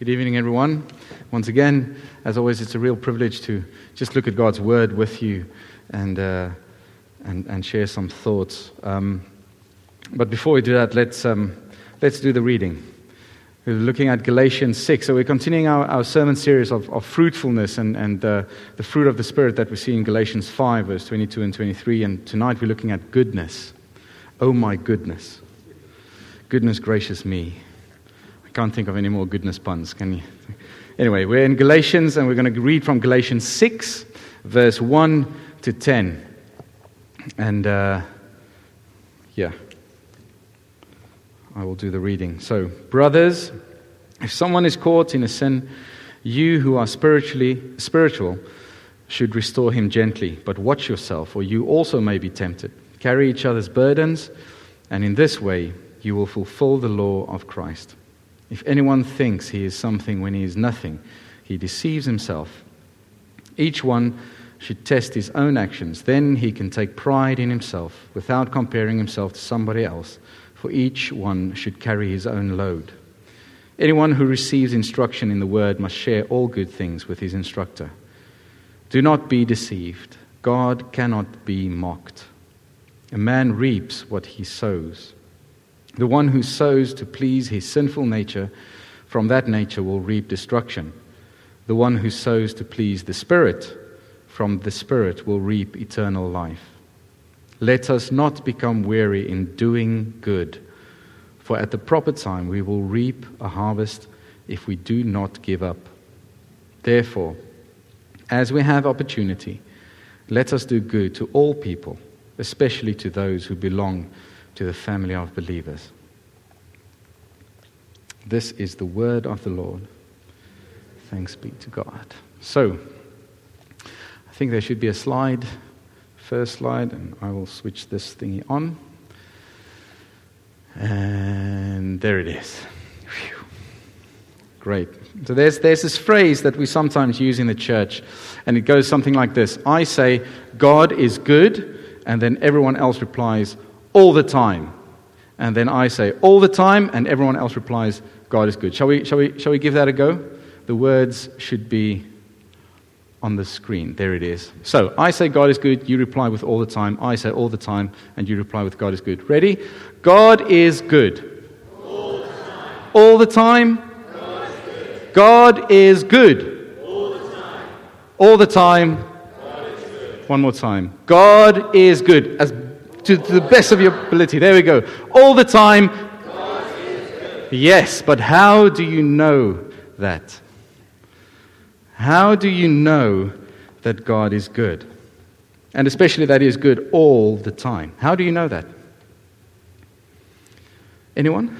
Good evening, everyone. Once again, as always, it's a real privilege to just look at God's Word with you and share some thoughts. But before we do that, let's do the reading. We're looking at Galatians 6. So we're continuing our sermon series of fruitfulness and the fruit of the Spirit that we see in Galatians 5, verse 22 and 23. And tonight we're looking at goodness. Oh my goodness. Goodness gracious me. Can't think of any more goodness puns, can you? Anyway, we're in Galatians, and we're going to read from Galatians 6, verse 1 to 10. And, I will do the reading. So, brothers, if someone is caught in a sin, you who are spiritual should restore him gently. But watch yourself, or you also may be tempted. Carry each other's burdens, and in this way you will fulfill the law of Christ. If anyone thinks he is something when he is nothing, he deceives himself. Each one should test his own actions. Then he can take pride in himself without comparing himself to somebody else, for each one should carry his own load. Anyone who receives instruction in the word must share all good things with his instructor. Do not be deceived. God cannot be mocked. A man reaps what he sows. The one who sows to please his sinful nature, from that nature will reap destruction. The one who sows to please the Spirit, from the Spirit will reap eternal life. Let us not become weary in doing good, for at the proper time we will reap a harvest if we do not give up. Therefore, as we have opportunity, let us do good to all people, especially to those who belong to the family of believers. This is the word of the Lord. Thanks be to God. So, I think there should be a slide, first slide, and I will switch this thingy on. And there it is. Whew. Great. So there's this phrase that we sometimes use in the church, and it goes something like this. I say, God is good, and then everyone else replies, all the time. And then I say all the time, and everyone else replies, God is good. Shall we give that a go? The words should be on the screen. There it is. So I say God is good, you reply with all the time. I say all the time, and you reply with God is good. Ready? God is good. All the time. All the time. God is good. God is good. All the time. All the time. God is good. One more time. God is good. As to the best of your ability. There we go. All the time. God is good. Yes, but how do you know that? How do you know that God is good? And especially that He is good all the time. How do you know that? Anyone?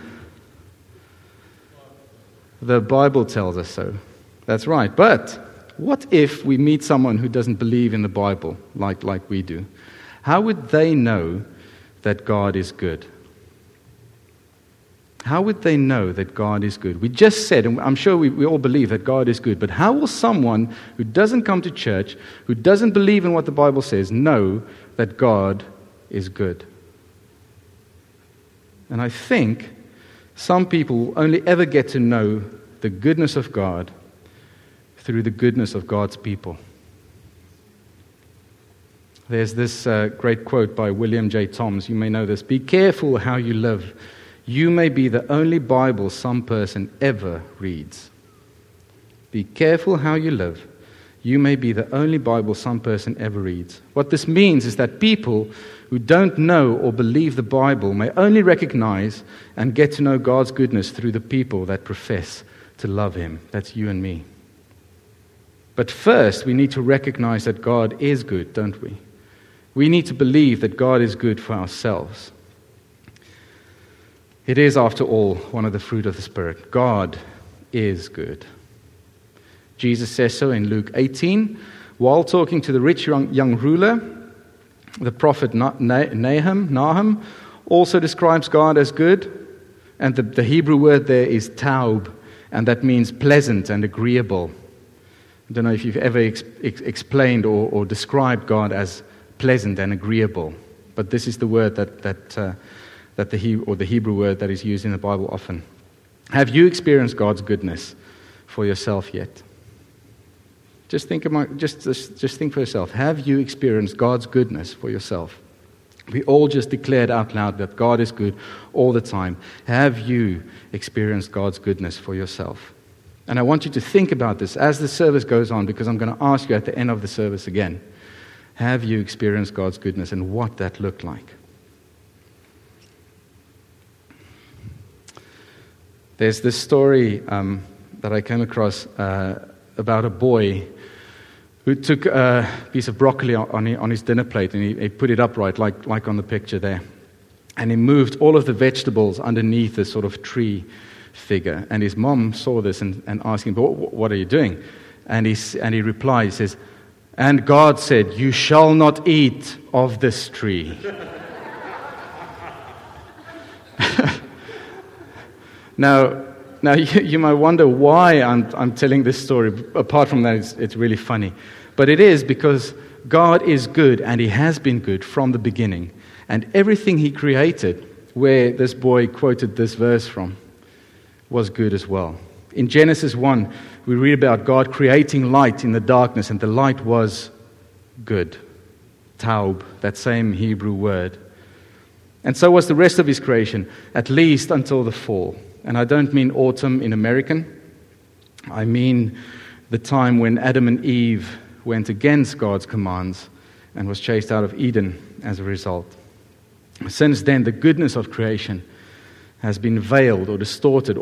The Bible tells us so. That's right. But what if we meet someone who doesn't believe in the Bible like we do? How would they know that God is good? How would they know that God is good? We just said, and I'm sure we all believe that God is good, but how will someone who doesn't come to church, who doesn't believe in what the Bible says, know that God is good? And I think some people will only ever get to know the goodness of God through the goodness of God's people. There's this great quote by William J. Thoms. You may know this. Be careful how you live. You may be the only Bible some person ever reads. Be careful how you live. You may be the only Bible some person ever reads. What this means is that people who don't know or believe the Bible may only recognize and get to know God's goodness through the people that profess to love Him. That's you and me. But first, we need to recognize that God is good, don't we? We need to believe that God is good for ourselves. It is, after all, one of the fruit of the Spirit. God is good. Jesus says so in Luke 18. While talking to the rich young ruler, the prophet Nahum also describes God as good. And the Hebrew word there is taub, and that means pleasant and agreeable. I don't know if you've ever explained or described God as pleasant and agreeable, but this is the word that the Hebrew word that is used in the Bible often. Have you experienced God's goodness for yourself yet? Just think for yourself. Have you experienced God's goodness for yourself? We all just declared out loud that God is good all the time. Have you experienced God's goodness for yourself? And I want you to think about this as the service goes on, because I'm going to ask you at the end of the service again. Have you experienced God's goodness and what that looked like? There's this story that I came across about a boy who took a piece of broccoli on his dinner plate and he put it upright, like on the picture there. And he moved all of the vegetables underneath this sort of tree figure. And his mom saw this and asked him, "What are you doing?" And he replied, he says, "And God said, 'You shall not eat of this tree.'" Now you might wonder why I'm telling this story. Apart from that, it's really funny. But it is because God is good, and He has been good from the beginning. And everything He created, where this boy quoted this verse from, was good as well. In Genesis 1, we read about God creating light in the darkness, and the light was good. Taub, that same Hebrew word. And so was the rest of His creation, at least until the fall. And I don't mean autumn in American. I mean the time when Adam and Eve went against God's commands and was chased out of Eden as a result. Since then, the goodness of creation has been veiled or distorted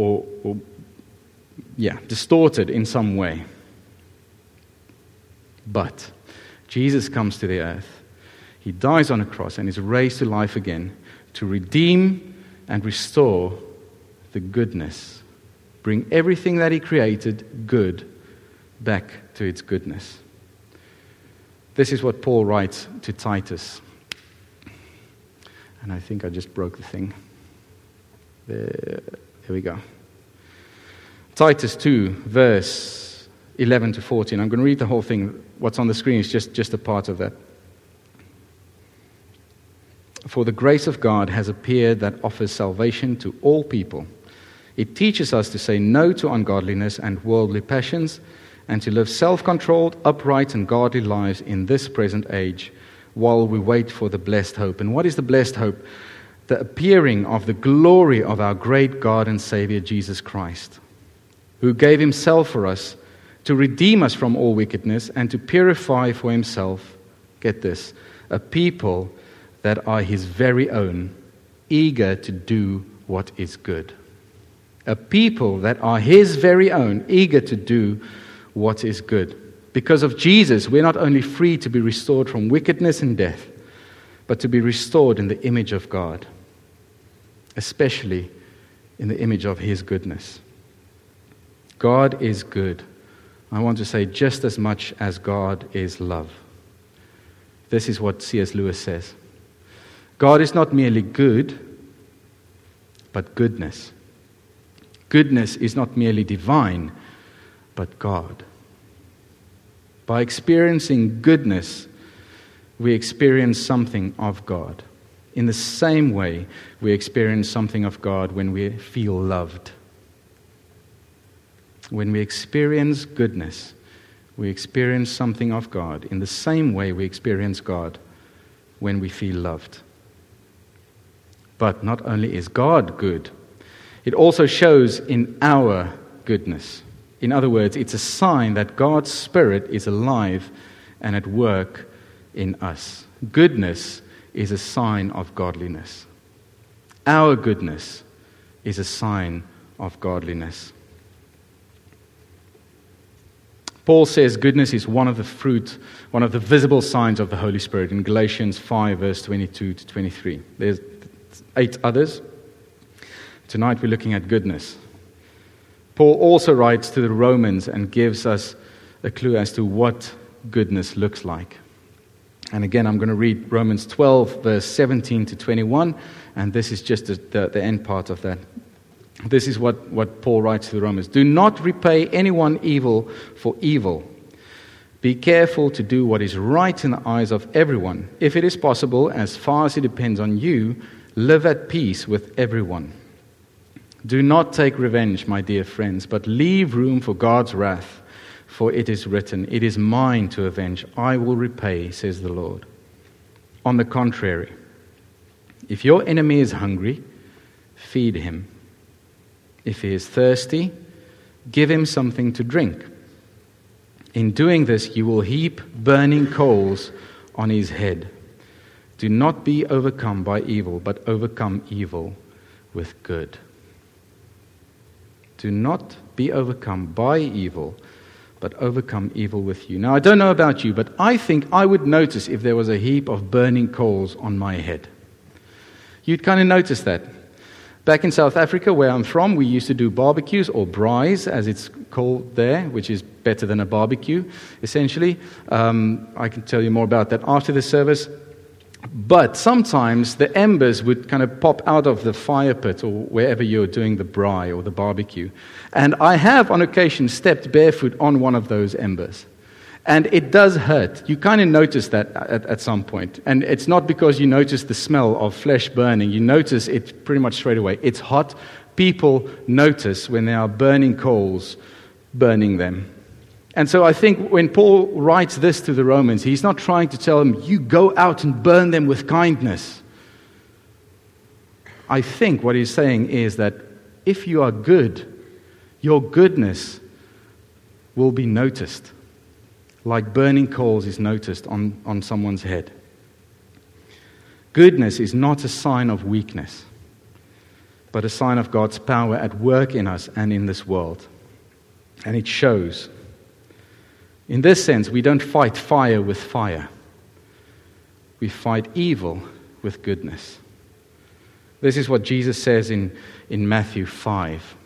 distorted in some way. But Jesus comes to the earth. He dies on a cross and is raised to life again to redeem and restore the goodness. Bring everything that He created good back to its goodness. This is what Paul writes to Titus. And I think I just broke the thing. There we go. Titus 2, verse 11 to 14. I'm going to read the whole thing. What's on the screen is just a part of that. For the grace of God has appeared that offers salvation to all people. It teaches us to say no to ungodliness and worldly passions, and to live self-controlled, upright, and godly lives in this present age, while we wait for the blessed hope. And what is the blessed hope? The appearing of the glory of our great God and Savior, Jesus Christ, who gave Himself for us to redeem us from all wickedness and to purify for Himself, get this, a people that are His very own, eager to do what is good. A people that are His very own, eager to do what is good. Because of Jesus, we're not only free to be restored from wickedness and death, but to be restored in the image of God, especially in the image of His goodness. God is good. I want to say just as much as God is love. This is what C.S. Lewis says. God is not merely good, but goodness. Goodness is not merely divine, but God. By experiencing goodness, we experience something of God. In the same way, we experience something of God when we feel loved. When we experience goodness, we experience something of God. In the same way, we experience God when we feel loved. But not only is God good, it also shows in our goodness. In other words, it's a sign that God's Spirit is alive and at work in us. Goodness is a sign of godliness. Our goodness is a sign of godliness. Paul says goodness is one of the fruit, one of the visible signs of the Holy Spirit in Galatians 5, verse 22 to 23. There's 8 others. Tonight we're looking at goodness. Paul also writes to the Romans and gives us a clue as to what goodness looks like. And again, I'm going to read Romans 12, verse 17 to 21, and this is just the end part of that. This is what Paul writes to the Romans. Do not repay anyone evil for evil. Be careful to do what is right in the eyes of everyone. If it is possible, as far as it depends on you, live at peace with everyone. Do not take revenge, my dear friends, but leave room for God's wrath, for it is written, 'It is mine to avenge, I will repay,' says the Lord. On the contrary, if your enemy is hungry, feed him. If he is thirsty, give him something to drink. In doing this, you will heap burning coals on his head. Do not be overcome by evil, but overcome evil with good." Do not be overcome by evil, but overcome evil with you. Now, I don't know about you, but I think I would notice if there was a heap of burning coals on my head. You'd kind of notice that. Back in South Africa, where I'm from, we used to do barbecues, or braais, as it's called there, which is better than a barbecue, essentially. I can tell you more about that after the service. But sometimes the embers would kind of pop out of the fire pit or wherever you're doing the braai or the barbecue. And I have, on occasion, stepped barefoot on one of those embers. And it does hurt. You kind of notice that at some point. And it's not because you notice the smell of flesh burning. You notice it pretty much straight away. It's hot. People notice when there are burning coals burning them. And so I think when Paul writes this to the Romans, he's not trying to tell them, you go out and burn them with kindness. I think what he's saying is that if you are good, your goodness will be noticed, like burning coals is noticed on someone's head. Goodness is not a sign of weakness, but a sign of God's power at work in us and in this world. And it shows. In this sense, we don't fight fire with fire. We fight evil with goodness. This is what Jesus says in Matthew 5.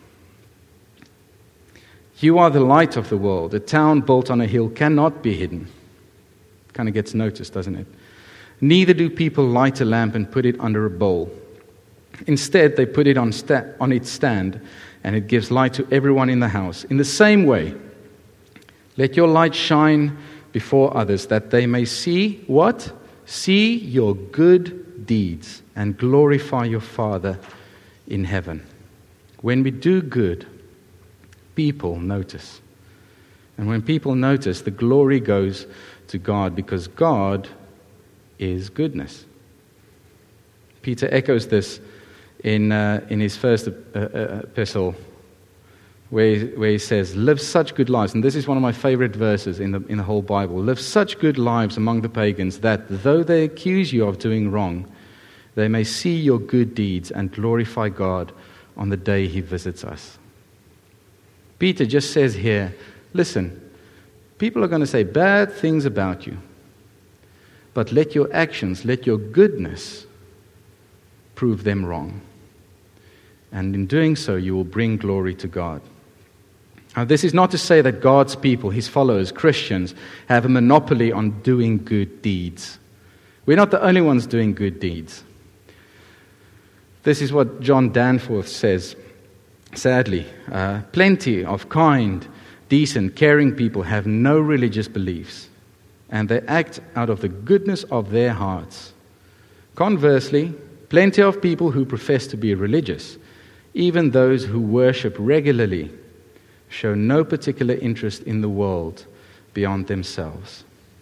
You are the light of the world. A town built on a hill cannot be hidden. Kind of gets noticed, doesn't it? Neither do people light a lamp and put it under a bowl. Instead, they put it on its stand, and it gives light to everyone in the house. In the same way, let your light shine before others, that they may see what? See your good deeds and glorify your Father in heaven. When we do good, people notice. And when people notice, the glory goes to God, because God is goodness. Peter echoes this in his first epistle, where he says, live such good lives, and this is one of my favorite verses in the whole Bible, live such good lives among the pagans that though they accuse you of doing wrong, they may see your good deeds and glorify God on the day he visits us. Peter just says here, listen, people are going to say bad things about you, but let your actions, let your goodness prove them wrong. And in doing so, you will bring glory to God. Now, this is not to say that God's people, his followers, Christians, have a monopoly on doing good deeds. We're not the only ones doing good deeds. This is what John Danforth says. Sadly, plenty of kind, decent, caring people have no religious beliefs, and they act out of the goodness of their hearts. Conversely, plenty of people who profess to be religious, even those who worship regularly, show no particular interest in the world beyond themselves.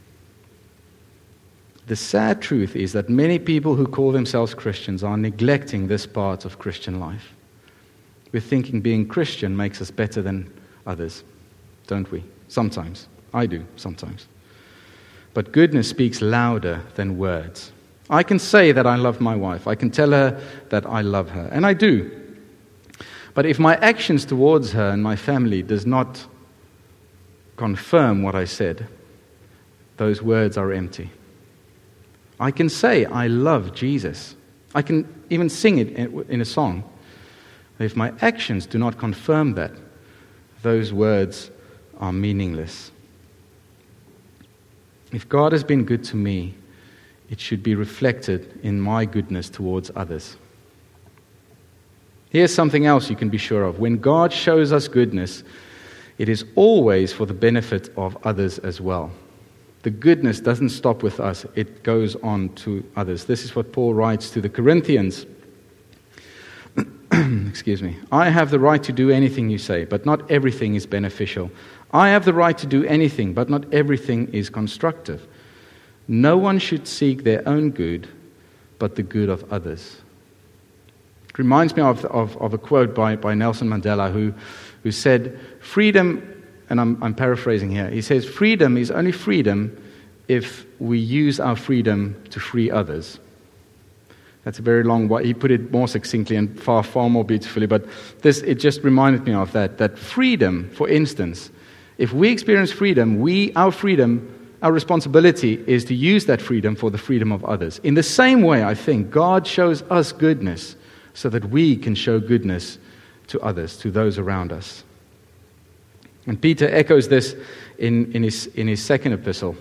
The sad truth is that many people who call themselves Christians are neglecting this part of Christian life. We're thinking being Christian makes us better than others, don't we? Sometimes. I do, sometimes. But goodness speaks louder than words. I can say that I love my wife. I can tell her that I love her, and I do. But if my actions towards her and my family does not confirm what I said, those words are empty. I can say I love Jesus. I can even sing it in a song. If my actions do not confirm that, those words are meaningless. If God has been good to me, it should be reflected in my goodness towards others. Here's something else you can be sure of. When God shows us goodness, it is always for the benefit of others as well. The goodness doesn't stop with us, it goes on to others. This is what Paul writes to the Corinthians. excuse me. I have the right to do anything you say, but not everything is beneficial. I have the right to do anything, but not everything is constructive. No one should seek their own good, but the good of others. It reminds me of a quote by Nelson Mandela, who said, freedom, and I'm paraphrasing here, he says, freedom is only freedom if we use our freedom to free others. That's a very long way. He put it more succinctly and far more beautifully, but it just reminded me of that freedom, for instance, if we experience freedom, our responsibility is to use that freedom for the freedom of others. In the same way, I think, God shows us goodness so that we can show goodness to others, to those around us. And Peter echoes this in his second epistle.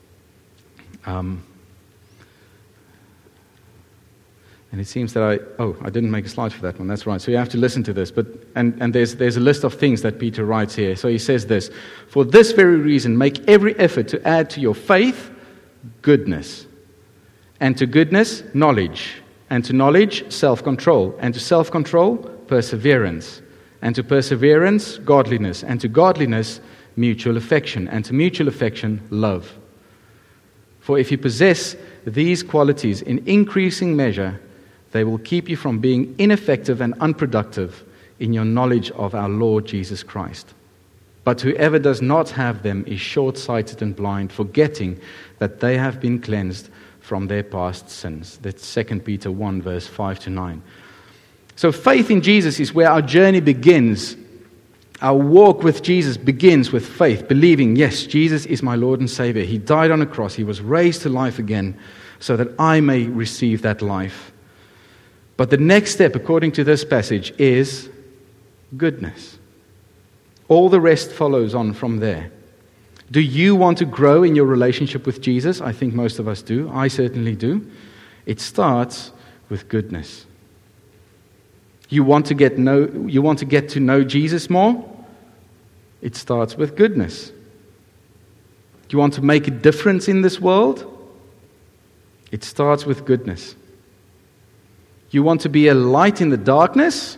And it seems that I didn't make a slide for that one. That's right. So you have to listen to this. And there's a list of things that Peter writes here. So he says this: for this very reason, make every effort to add to your faith goodness, and to goodness knowledge, and to knowledge self-control, and to self-control perseverance, and to perseverance godliness, and to godliness mutual affection, and to mutual affection love. For if you possess these qualities in increasing measure, they will keep you from being ineffective and unproductive in your knowledge of our Lord Jesus Christ. But whoever does not have them is short-sighted and blind, forgetting that they have been cleansed from their past sins. That's 2 Peter 1, verse 5-9. So faith in Jesus is where our journey begins. Our walk with Jesus begins with faith, believing, yes, Jesus is my Lord and Savior. He died on a cross. He was raised to life again so that I may receive that life. But the next step, according to this passage, is goodness. All the rest follows on from there. Do you want to grow in your relationship with Jesus? I think most of us do. I certainly do. It starts with goodness. You want to get to know Jesus more? It starts with goodness. Do you want to make a difference in this world? It starts with goodness. You want to be a light in the darkness?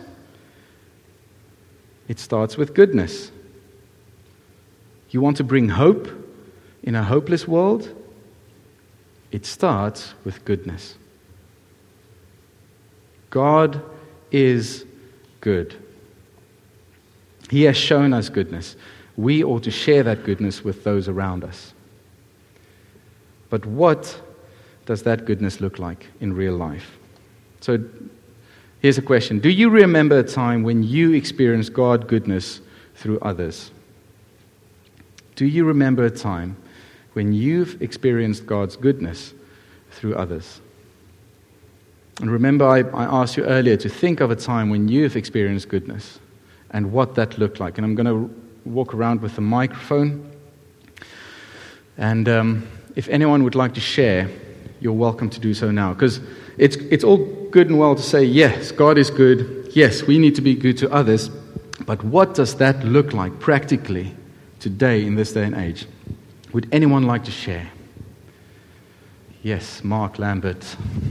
It starts with goodness. You want to bring hope in a hopeless world? It starts with goodness. God is good. He has shown us goodness. We ought to share that goodness with those around us. But what does that goodness look like in real life? So here's a question. Do you remember a time when you experienced God's goodness through others? Do you remember a time when you've experienced God's goodness through others? And remember, I asked you earlier to think of a time when you've experienced goodness and what that looked like. And I'm going to walk around with the microphone. And if anyone would like to share, you're welcome to do so now. Because it's all good and well to say, yes, God is good. Yes, we need to be good to others. But what does that look like practically today in this day and age? Would anyone like to share? Yes, Mark Lambert.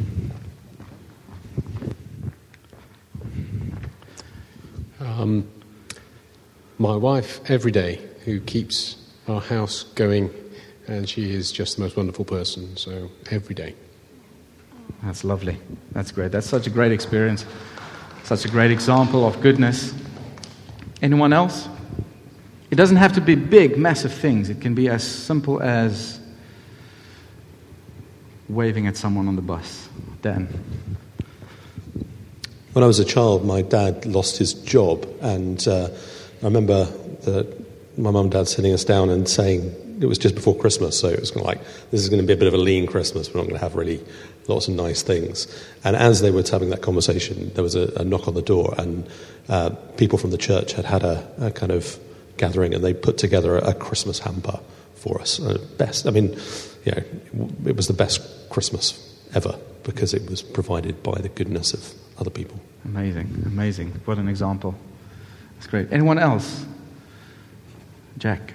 My wife, every day, who keeps our house going, and she is just the most wonderful person, so every day. That's lovely. That's great. That's such a great experience. Such a great example of goodness. Anyone else? It doesn't have to be big, massive things. It can be as simple as waving at someone on the bus. Dan. When I was a child, my dad lost his job, and I remember my mum and dad sitting us down and saying, it was just before Christmas, so it was kind of like, this is going to be a bit of a lean Christmas, we're not going to have really lots of nice things. And as they were having that conversation, there was a knock on the door, and people from the church had a kind of gathering, and they put together a Christmas hamper for us. It was the best Christmas ever, because it was provided by the goodness of other people. Amazing. What an example. That's great. Anyone else? Jack.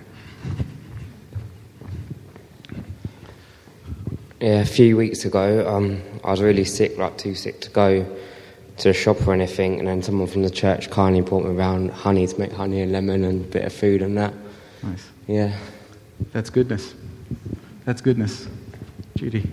Yeah, a few weeks ago, I was really sick, like too sick to go to the shop or anything, and then someone from the church kindly brought me around honey to make honey and lemon and a bit of food and that. Nice. Yeah. That's goodness. That's goodness. Judy.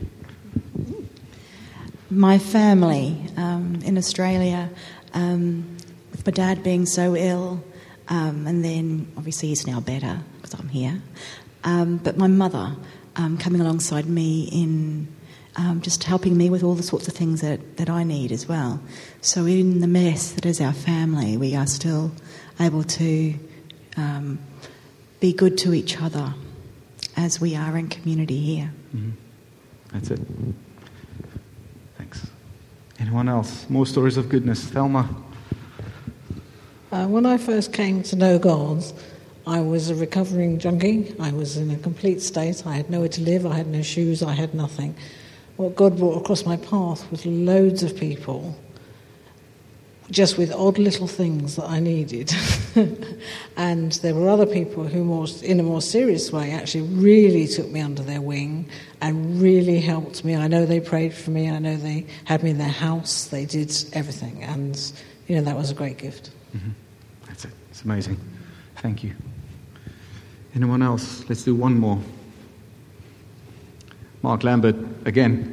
My family in Australia, with my dad being so ill, and then obviously he's now better because I'm here, but my mother coming alongside me in just helping me with all the sorts of things that I need as well. So in the mess that is our family, we are still able to be good to each other as we are in community here. Mm-hmm. That's it. Thanks. Anyone else? More stories of goodness. Thelma. When I first came to know God, I was a recovering junkie. I was in a complete state. I had nowhere to live. I had no shoes. I had nothing. What God brought across my path was loads of people, just with odd little things that I needed. And there were other people who, in a more serious way, actually really took me under their wing and really helped me. I know they prayed for me. I know they had me in their house. They did everything. And, that was a great gift. Mm-hmm. That's it. It's amazing. Thank you. Anyone else? Let's do one more. Mark Lambert, again.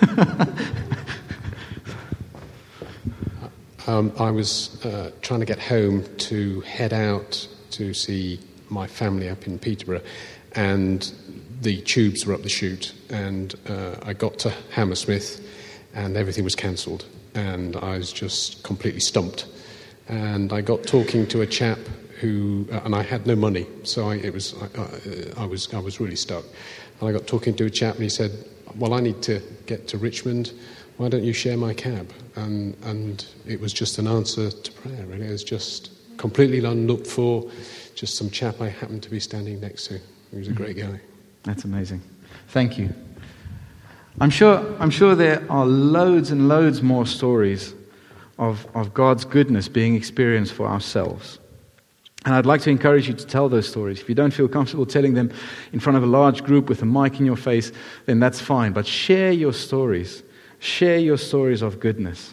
I was trying to get home to head out to see my family up in Peterborough, and the tubes were up the chute, and I got to Hammersmith and everything was cancelled, and I was just completely stumped. And I got talking to a chap who, and I had no money, so I was really stuck. And I got talking to a chap, and he said, "Well, I need to get to Richmond. Why don't you share my cab?" And it was just an answer to prayer, really. It was just completely unlooked for, just some chap I happened to be standing next to. He was a great guy. That's amazing. Thank you. I'm sure there are loads and loads more stories of God's goodness being experienced for ourselves. And I'd like to encourage you to tell those stories. If you don't feel comfortable telling them in front of a large group with a mic in your face, then that's fine. But share your stories. Share your stories of goodness.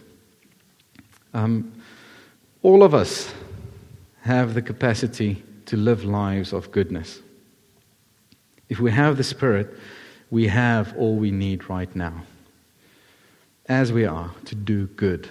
All of us have the capacity to live lives of goodness. If we have the Spirit, we have all we need right now, as we are, to do good.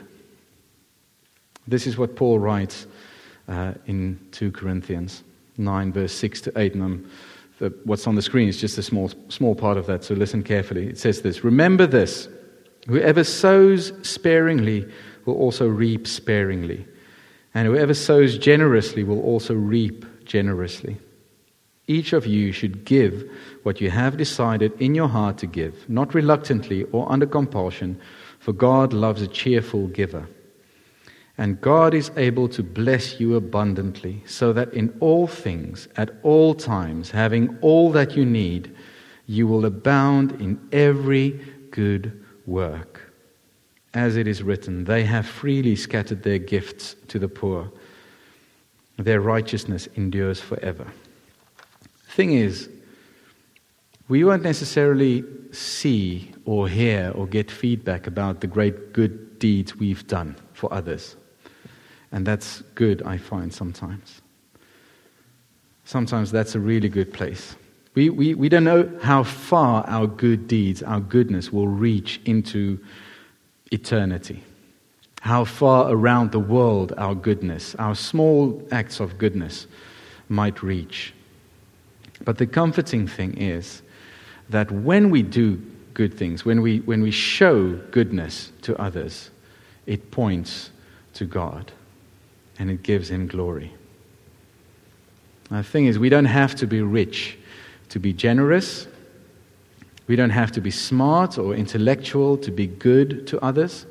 This is what Paul writes in 2 Corinthians 9, verse 6 to 8. And what's on the screen is just a small part of that, so listen carefully. It says this: "Remember this, whoever sows sparingly will also reap sparingly, and whoever sows generously will also reap generously. Each of you should give what you have decided in your heart to give, not reluctantly or under compulsion, for God loves a cheerful giver. And God is able to bless you abundantly, so that in all things, at all times, having all that you need, you will abound in every good work. As it is written, they have freely scattered their gifts to the poor. Their righteousness endures forever." Thing is, we won't necessarily see or hear or get feedback about the great good deeds we've done for others. And that's good, I find, sometimes. Sometimes that's a really good place. We don't know how far our good deeds, our goodness will reach into eternity. How far around the world our goodness, our small acts of goodness might reach. But the comforting thing is that when we do good things, when we show goodness to others, it points to God and it gives Him glory. Now, the thing is, we don't have to be rich to be generous. We don't have to be smart or intellectual to be good to others.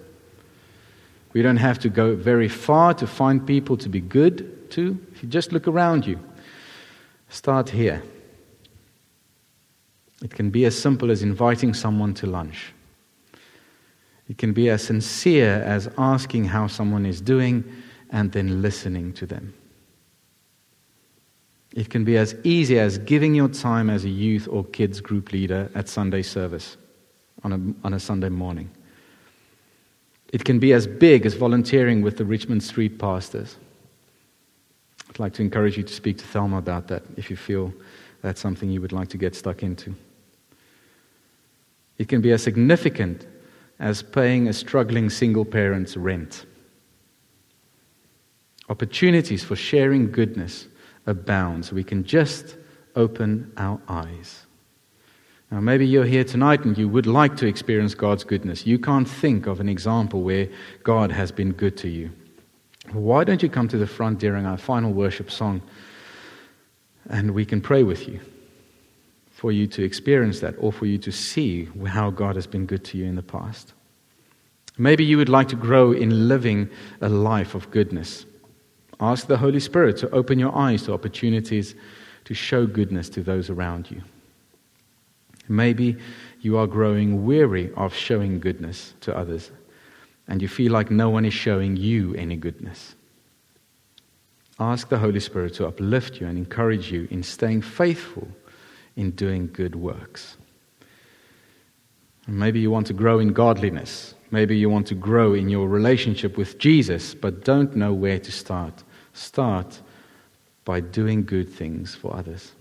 We don't have to go very far to find people to be good to. If you just look around you, start here. It can be as simple as inviting someone to lunch. It can be as sincere as asking how someone is doing and then listening to them. It can be as easy as giving your time as a youth or kids group leader at Sunday service on a Sunday morning. It can be as big as volunteering with the Richmond Street pastors. I'd like to encourage you to speak to Thelma about that if you feel that's something you would like to get stuck into. It can be as significant as paying a struggling single parent's rent. Opportunities for sharing goodness abound, so we can just open our eyes. Now, maybe you're here tonight and you would like to experience God's goodness. You can't think of an example where God has been good to you. Why don't you come to the front during our final worship song and we can pray with you for you to experience that or for you to see how God has been good to you in the past. Maybe you would like to grow in living a life of goodness. Ask the Holy Spirit to open your eyes to opportunities to show goodness to those around you. Maybe you are growing weary of showing goodness to others, and you feel like no one is showing you any goodness. Ask the Holy Spirit to uplift you and encourage you in staying faithful in doing good works. And maybe you want to grow in godliness. Maybe you want to grow in your relationship with Jesus, but don't know where to start. Start by doing good things for others.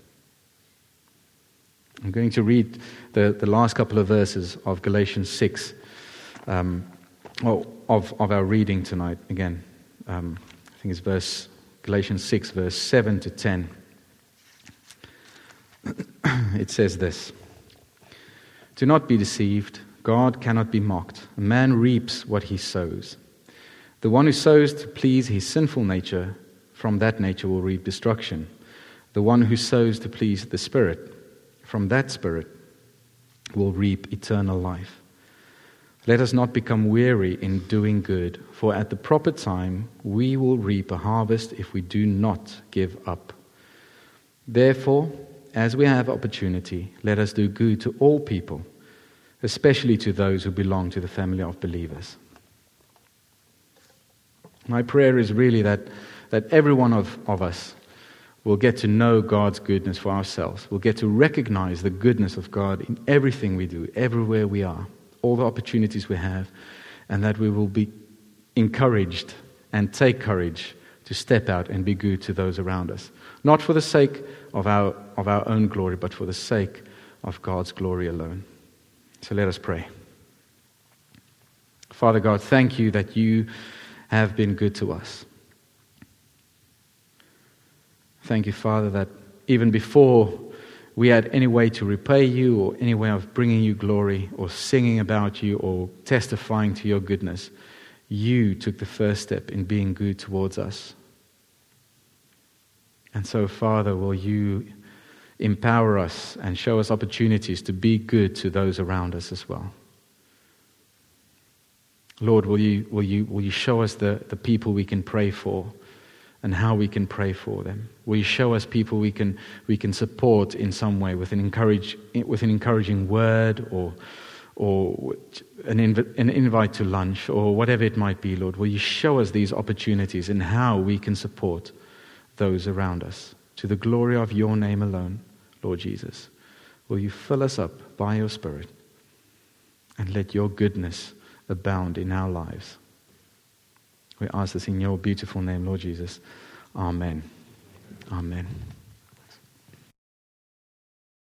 I'm going to read the last couple of verses of Galatians 6, of our reading tonight again. I think it's Galatians 6, verse 7 to 10. It says this: "Do not be deceived. God cannot be mocked. A man reaps what he sows. The one who sows to please his sinful nature, from that nature will reap destruction. The one who sows to please the Spirit, from that Spirit will reap eternal life. Let us not become weary in doing good, for at the proper time we will reap a harvest if we do not give up. Therefore, as we have opportunity, let us do good to all people, especially to those who belong to the family of believers." My prayer is really that every one of us will get to know God's goodness for ourselves. We'll get to recognize the goodness of God in everything we do, everywhere we are, all the opportunities we have, and that we will be encouraged and take courage to step out and be good to those around us. Not for the sake of our own glory, but for the sake of God's glory alone. So let us pray. Father God, thank you that you have been good to us. Thank you, Father, that even before we had any way to repay you or any way of bringing you glory or singing about you or testifying to your goodness, you took the first step in being good towards us. And so, Father, will you empower us and show us opportunities to be good to those around us as well. Lord, will you show us the people we can pray for and how we can pray for them? Will you show us people we can support in some way with an encouraging word or an invite to lunch or whatever it might be, Lord? Will you show us these opportunities and how we can support those around us to the glory of your name alone, Lord Jesus? Will you fill us up by your Spirit and let your goodness abound in our lives? We ask this in your beautiful name, Lord Jesus. Amen. Amen.